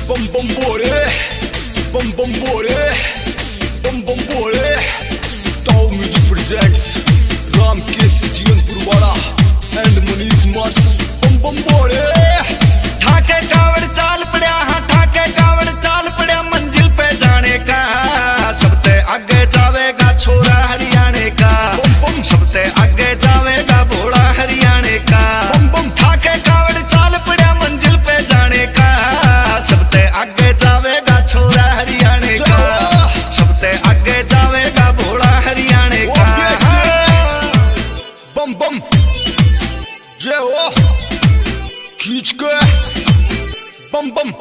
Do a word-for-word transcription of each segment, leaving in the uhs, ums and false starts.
बम बम बोले, बम बम बोले, बम बम बोले। ताऊ म्यूजिक प्रेजेंट्स रामकेश जीवन पुरवाड़ा एंड मनीष मस्त। बम बम बोले, ठाके कावड़ चाल पड़ा, हाँ ठाके कावड़ चाल पड़ा, मंजिल पे जाने का सबसे आगे जावेगा छोरा हरियाणे का। सबसे आगे जावेगा भोला हरियाणे का। ठाके कावड़ चाल पड़ा, मंजिल पे जाने का सबसे आगे जावेगा छोरा हरियाणे का। सबसे आगे जावेगा भोला हरियाणे का। बम बम जय हो खींच के बम बम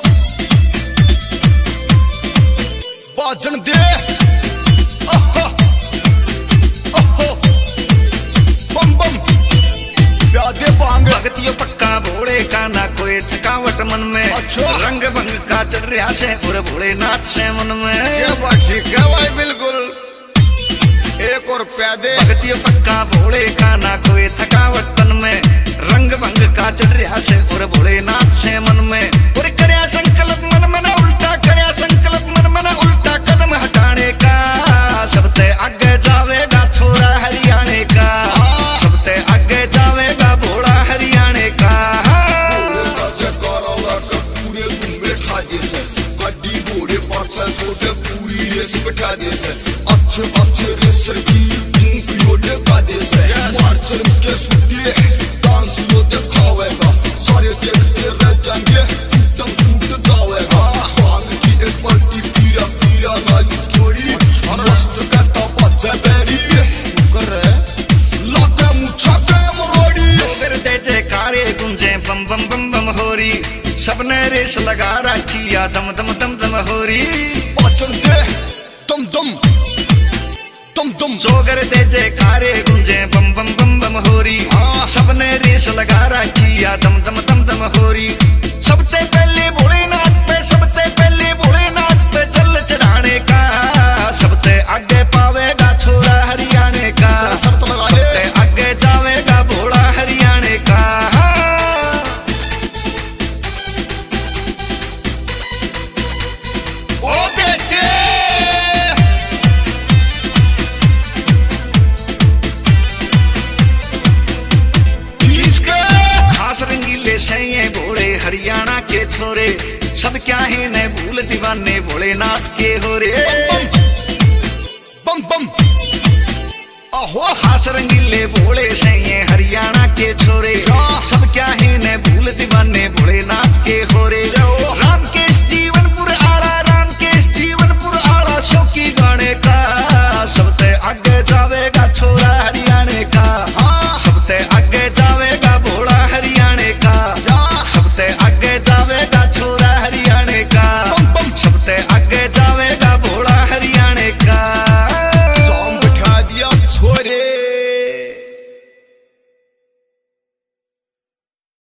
बाजन दे। आहा, आहा, बम बम प्यादे बांगे। भगतियों पक्का भोले का ना कोई थकावट मन में। अच्छा। रंग भंग का चल रहा से पूरे भोलेनाथ से मन में। ये बात ठीक है भाई बिल्कुल। एक और प्यादे। भगतियों पक्का भोले का ना कोई थकावट मन में। रंग भंग का चल रहा से पूरे भोलेनाथ से मन में। और करया संकल्प मन में ना उल्टा, करया संकल्प मन में ना उल्टा कदम हटाने का। सबसे आगे जावेगा छोरा हरियाणे का। सबसे आगे जावेगा भोला हरियाणे का। पूरे बैठा दे से गड्डी घोड़े पाछा छोटे पूरी रेस बैठा दे से। अच्छे अच्छे रेसर की मुंह योडे का दे से। मार्चर के सुटे डांस लो दिखावेगा, सारे देखते रह जाएंगे एकदम सूट गावेगा। भांग की एक पलटी पीरा पीरा लाई थोड़ी मस्त करता बच्चा बेरी कर रहे लाके मुच्छा के मरोड़ी। जोगर दे जयकारे गुंजे बम बम बम बम होरी। सबने रेस लगा रखी या दम दम दम दम होरी। पाचन दे दम दम दम दम। जोगर दे जयकारे गुंजे बम बम बम बम होरी। सबने रेस लगा रखी या दम दम दम दम होरी। सबसे पहले भोलेनाथ पे, सबसे पहले भोलेनाथ पे चल चढ़ाने का। सबसे आगे पावेगा छोरा हरियाणे का। सबसे आगे जावेगा भोला हरियाणे का। ओ बेटे खास रंगीले सैये भोले हरियाणा के छोरे। सब क्या है न भूल दीवाने भोलेनाथ के हो रे। बम बम आहो खास रंगीले भोले सैये हरियाणा के छोरे। सब क्या है न भूल दीवाने भोलेनाथ के हो रे।